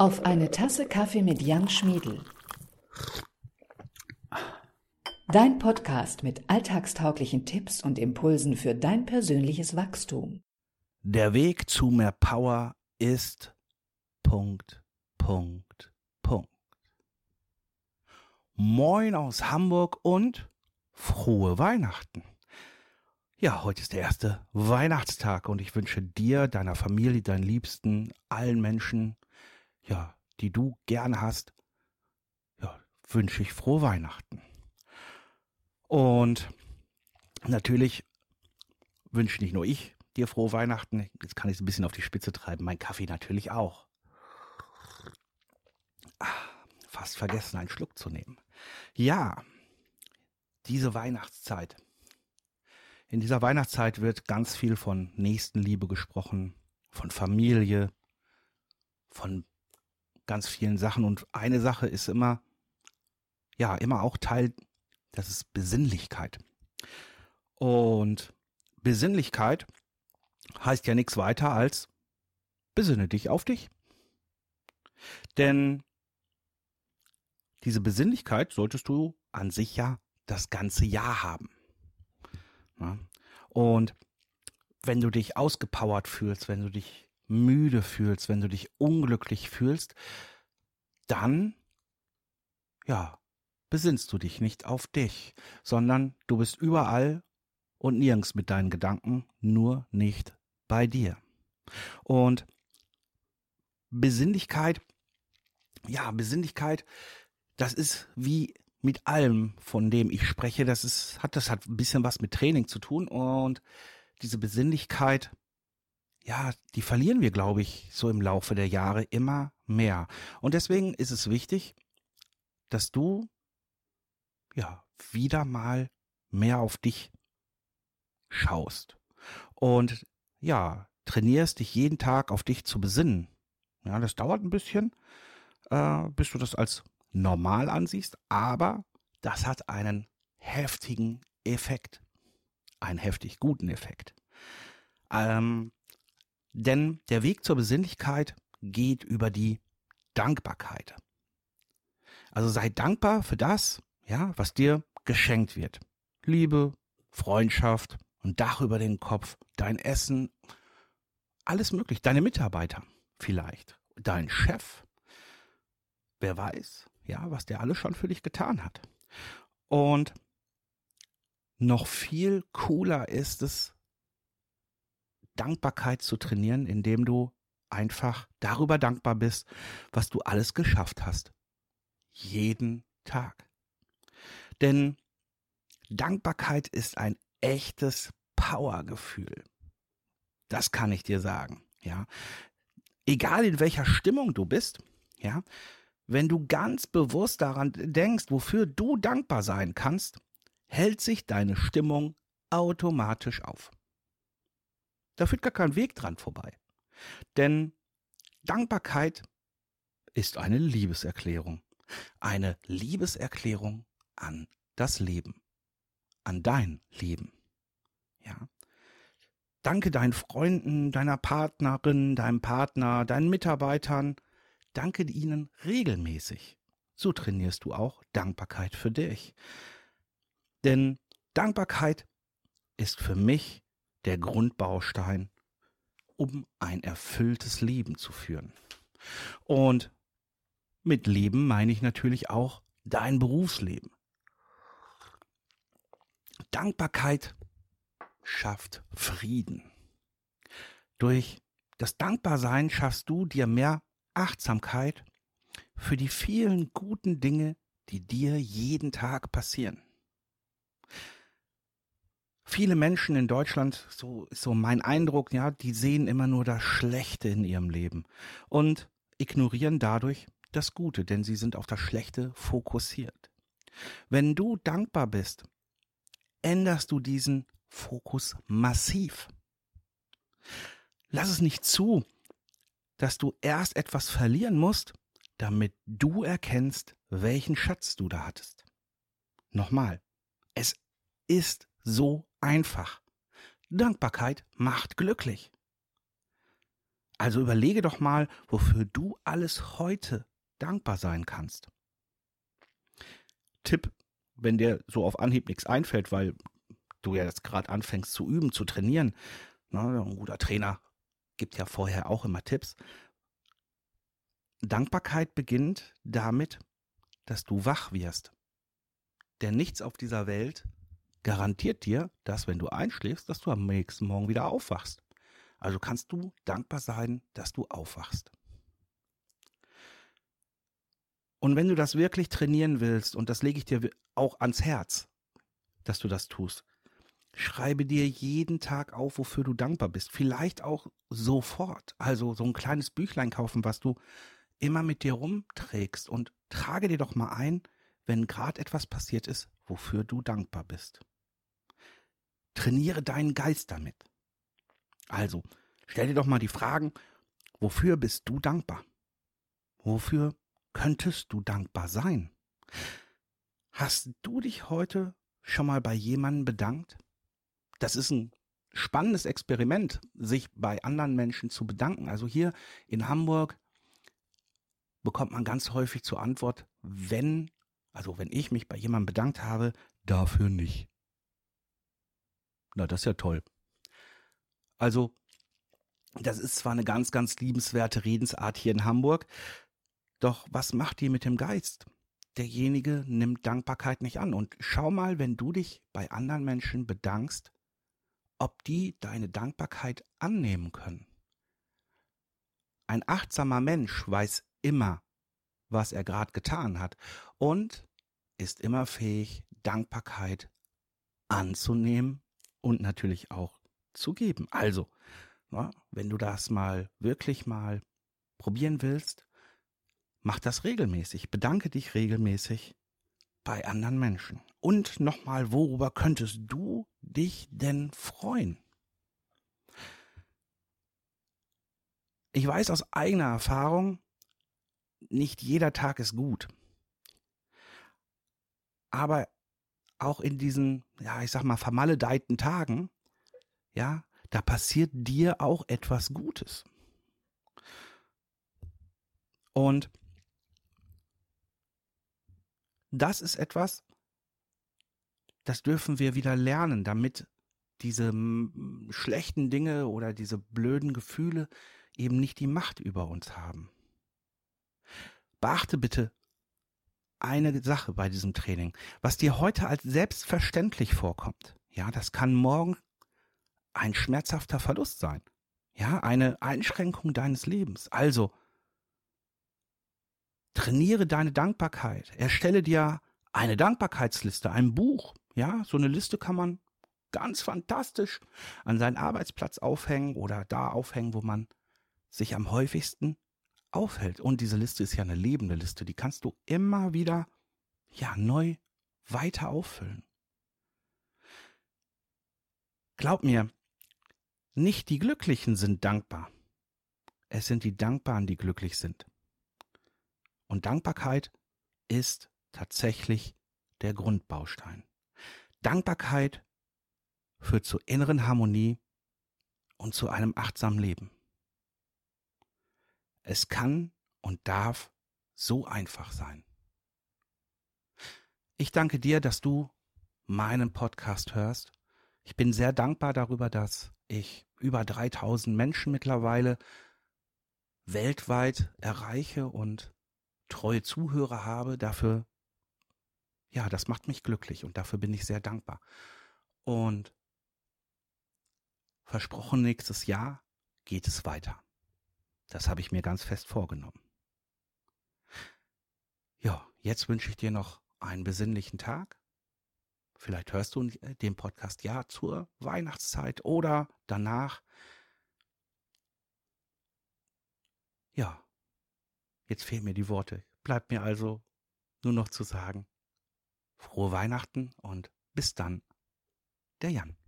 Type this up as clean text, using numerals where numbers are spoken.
Auf eine Tasse Kaffee mit Jan Schmiedl. Dein Podcast mit alltagstauglichen Tipps und Impulsen für dein persönliches Wachstum. Der Weg zu mehr Power ist ... Moin aus Hamburg und frohe Weihnachten. Ja, heute ist der erste Weihnachtstag und ich wünsche dir, deiner Familie, deinen Liebsten, allen Menschen, ja, die du gerne hast, ja, wünsche ich frohe Weihnachten. Und natürlich wünsche nicht nur ich dir frohe Weihnachten, jetzt kann ich es ein bisschen auf die Spitze treiben, mein Kaffee natürlich auch. Fast vergessen, einen Schluck zu nehmen. Ja, diese Weihnachtszeit. In dieser Weihnachtszeit wird ganz viel von Nächstenliebe gesprochen, von Familie, von ganz vielen Sachen. Und eine Sache ist immer auch Teil, das ist Besinnlichkeit. Und Besinnlichkeit heißt ja nichts weiter als besinne dich auf dich. Denn diese Besinnlichkeit solltest du an sich ja das ganze Jahr haben. Ja? Und wenn du dich ausgepowert fühlst, wenn du dich müde fühlst, wenn du dich unglücklich fühlst, dann, besinnst du dich nicht auf dich, sondern du bist überall und nirgends mit deinen Gedanken, nur nicht bei dir. Und Besinnlichkeit, das ist wie mit allem, von dem ich spreche, das hat ein bisschen was mit Training zu tun und diese Besinnlichkeit, die verlieren wir, glaube ich, so im Laufe der Jahre immer mehr. Und deswegen ist es wichtig, dass du, wieder mal mehr auf dich schaust und, trainierst dich jeden Tag auf dich zu besinnen. Ja, das dauert ein bisschen, bis du das als normal ansiehst, aber das hat einen heftigen Effekt, einen heftig guten Effekt. Denn der Weg zur Besinnlichkeit geht über die Dankbarkeit. Also sei dankbar für das, was dir geschenkt wird. Liebe, Freundschaft, ein Dach über den Kopf, dein Essen, alles möglich. Deine Mitarbeiter vielleicht, dein Chef. Wer weiß, was der alles schon für dich getan hat. Und noch viel cooler ist es, Dankbarkeit zu trainieren, indem du einfach darüber dankbar bist, was du alles geschafft hast. Jeden Tag. Denn Dankbarkeit ist ein echtes Powergefühl. Das kann ich dir sagen. Ja. Egal in welcher Stimmung du bist, wenn du ganz bewusst daran denkst, wofür du dankbar sein kannst, hält sich deine Stimmung automatisch auf. Da führt gar kein Weg dran vorbei. Denn Dankbarkeit ist eine Liebeserklärung. Eine Liebeserklärung an das Leben. An dein Leben. Ja. Danke deinen Freunden, deiner Partnerin, deinem Partner, deinen Mitarbeitern. Danke ihnen regelmäßig. So trainierst du auch Dankbarkeit für dich. Denn Dankbarkeit ist für mich der Grundbaustein, um ein erfülltes Leben zu führen. Und mit Leben meine ich natürlich auch dein Berufsleben. Dankbarkeit schafft Frieden. Durch das Dankbarsein schaffst du dir mehr Achtsamkeit für die vielen guten Dinge, die dir jeden Tag passieren. Viele Menschen in Deutschland, so ist so mein Eindruck, die sehen immer nur das Schlechte in ihrem Leben und ignorieren dadurch das Gute, denn sie sind auf das Schlechte fokussiert. Wenn du dankbar bist, änderst du diesen Fokus massiv. Lass es nicht zu, dass du erst etwas verlieren musst, damit du erkennst, welchen Schatz du da hattest. Nochmal, es ist so einfach. Dankbarkeit macht glücklich. Also überlege doch mal, wofür du alles heute dankbar sein kannst. Tipp, wenn dir so auf Anhieb nichts einfällt, weil du ja jetzt gerade anfängst zu üben, zu trainieren. Ein guter Trainer gibt ja vorher auch immer Tipps. Dankbarkeit beginnt damit, dass du wach wirst. Denn nichts auf dieser Welt garantiert dir, dass wenn du einschläfst, dass du am nächsten Morgen wieder aufwachst. Also kannst du dankbar sein, dass du aufwachst. Und wenn du das wirklich trainieren willst, und das lege ich dir auch ans Herz, dass du das tust, schreibe dir jeden Tag auf, wofür du dankbar bist. Vielleicht auch sofort. Also so ein kleines Büchlein kaufen, was du immer mit dir rumträgst, und trage dir doch mal ein, wenn gerade etwas passiert ist, wofür du dankbar bist. Trainiere deinen Geist damit. Also, stell dir doch mal die Fragen, wofür bist du dankbar? Wofür könntest du dankbar sein? Hast du dich heute schon mal bei jemandem bedankt? Das ist ein spannendes Experiment, sich bei anderen Menschen zu bedanken. Also hier in Hamburg bekommt man ganz häufig zur Antwort, wenn ich mich bei jemandem bedankt habe, dafür nicht. Na, das ist ja toll. Also, das ist zwar eine ganz, ganz liebenswerte Redensart hier in Hamburg, doch was macht die mit dem Geist? Derjenige nimmt Dankbarkeit nicht an. Und schau mal, wenn du dich bei anderen Menschen bedankst, ob die deine Dankbarkeit annehmen können. Ein achtsamer Mensch weiß immer, was er gerade getan hat, und ist immer fähig, Dankbarkeit anzunehmen und natürlich auch zu geben. Also, wenn du das wirklich mal probieren willst, mach das regelmäßig. Bedanke dich regelmäßig bei anderen Menschen. Und nochmal, worüber könntest du dich denn freuen? Ich weiß aus eigener Erfahrung, nicht jeder Tag ist gut. Aber auch in diesen, vermaledeiten Tagen, da passiert dir auch etwas Gutes. Und das ist etwas, das dürfen wir wieder lernen, damit diese schlechten Dinge oder diese blöden Gefühle eben nicht die Macht über uns haben. Beachte bitte eine Sache bei diesem Training. Was dir heute als selbstverständlich vorkommt, das kann morgen ein schmerzhafter Verlust sein. Eine Einschränkung deines Lebens. Also, trainiere deine Dankbarkeit. Erstelle dir eine Dankbarkeitsliste, ein Buch. So eine Liste kann man ganz fantastisch an seinen Arbeitsplatz aufhängen oder da aufhängen, wo man sich am häufigsten aufhält. Und diese Liste ist ja eine lebende Liste. Die kannst du immer wieder neu weiter auffüllen. Glaub mir, nicht die Glücklichen sind dankbar. Es sind die Dankbaren, die glücklich sind. Und Dankbarkeit ist tatsächlich der Grundbaustein. Dankbarkeit führt zu inneren Harmonie und zu einem achtsamen Leben. Es kann und darf so einfach sein. Ich danke dir, dass du meinen Podcast hörst. Ich bin sehr dankbar darüber, dass ich über 3000 Menschen mittlerweile weltweit erreiche und treue Zuhörer habe. Dafür, das macht mich glücklich und dafür bin ich sehr dankbar. Und versprochen, nächstes Jahr geht es weiter. Das habe ich mir ganz fest vorgenommen. Jetzt wünsche ich dir noch einen besinnlichen Tag. Vielleicht hörst du den Podcast zur Weihnachtszeit oder danach. Jetzt fehlen mir die Worte. Bleibt mir also nur noch zu sagen, frohe Weihnachten und bis dann, der Jan.